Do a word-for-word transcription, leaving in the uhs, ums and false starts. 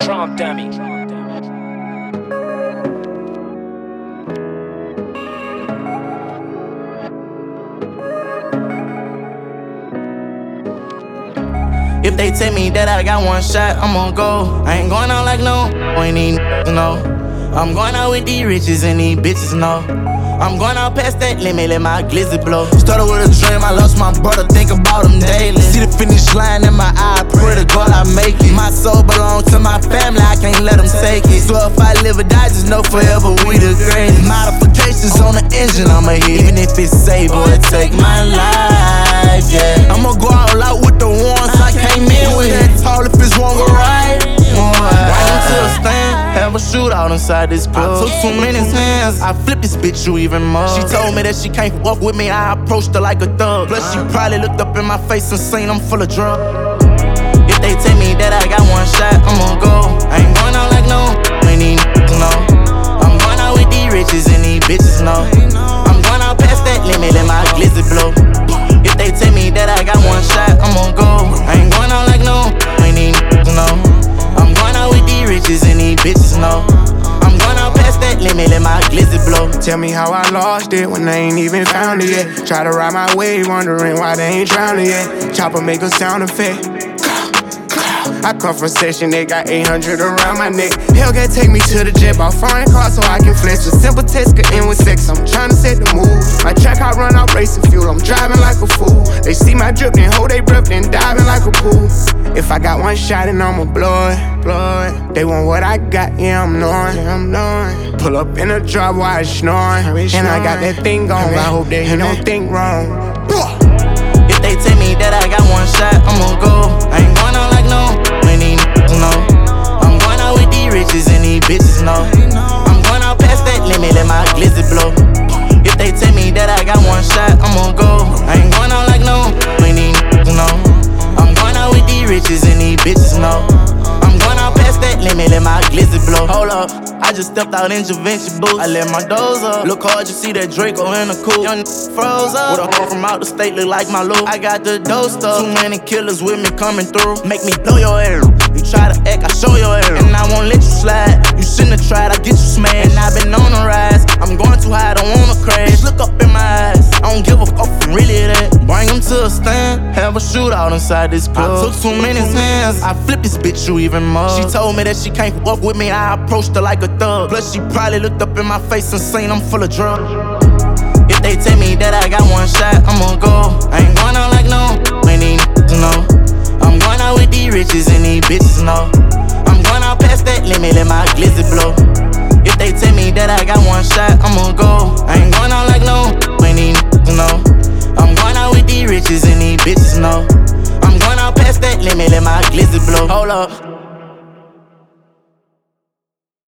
Drum dummy. If they tell me that I got one shot, I'm gon' go. I ain't going out like no, ain't these no. I'm going out with these riches and these bitches know. I'm going out past that limit, let my glizzy blow. Started with a dream, I lost my brother, think about him daily. See the finish line in my eye, pray to God I make it. My soul belongs to my family, I can't let them take it. So if I live or die, just know forever we the greatest. Modifications on the engine, I'ma hit. Even if it's save or it take my life, yeah. I'ma go all out with the ones I came in with. That tall if it's wrong or right. Right until a stand, have a shootout inside this club. I took too many hands, I flipped this bitch you even more. She told me that she can't walk with me, I approached her like a thug. Plus she probably looked up in my face and seen I'm full of drugs. If they tell me that I got one shot, I'm gon' go. I ain't going out like no, ain't these no. I'm going out with these riches and these bitches know. I'm going out past that limit, let my glizzy blow. If they tell me that I got one shot, I'm gon' go. I ain't going out like no, ain't these no. I'm going out with these riches and these bitches know. I'm going out past that limit, let my glizzy blow. Tell me how I lost it when I ain't even found it yet. Try to ride my wave, wondering why they ain't drowning yet. Chopper make a sound effect. I come from session, they got eight hundred around my neck. Hellcat take me to the jet, bought foreign cars so I can flex. A simple test could end with sex, I'm tryna set the mood. My track I run out racing fuel, I'm driving like a fool. They see my drip, then hold they breath, then diving like a pool. If I got one shot and I'ma blow it, blow it. They want what I got, yeah I'm knowing, yeah, I'm knowing. Pull up in a drop while it's snoring, and I got that thing going, I hope they don't think wrong. If they tell me that I got one shot, I'm gon' go. I ain't going out like no, ain't these no. I'm going out with these riches and these bitches know. I'm going out past that limit, let my glizzy blow. If they tell me that I got one shot, I'm gon' go. I ain't going out like no, ain't these no. I'm going out with these riches and these bitches know. I'm going out past that limit, let my glizzy blow. Hold up, I just stepped out in Givenchy boots. I let my doors up. Look hard, you see that Draco in the coupe. Young froze up. With a hoe from out the state, look like my loop. I got the dough stuff. Too many killers with me coming through. Make me blow your air. You try to act, I show your air. And I won't let you slide. You shouldn't have tried, I get you smashed. And I've been on the rise. I'm going too high, I don't wanna crash. Look up in my eyes. I don't give a fuck from really that. Bring them to a stand. Have a shootout inside this club. I took too many hands. I flipped this bitch you even more. She told me that she can't walk with me, I approached her like a thug. Plus she probably looked up in my face and seen I'm full of drugs. If they tell me that I got one shot, I'm gon' go. I ain't going out like no, ain't these no. I'm going out with these riches and these bitches know. I'm going out past that limit, let my glizzy blow. If they tell me that I got one shot, I'm gon' go. I ain't going out like no, ain't these no. I'm going out with these riches and these bitches know. I'm going out past that limit, let my glizzy blow. Hold up.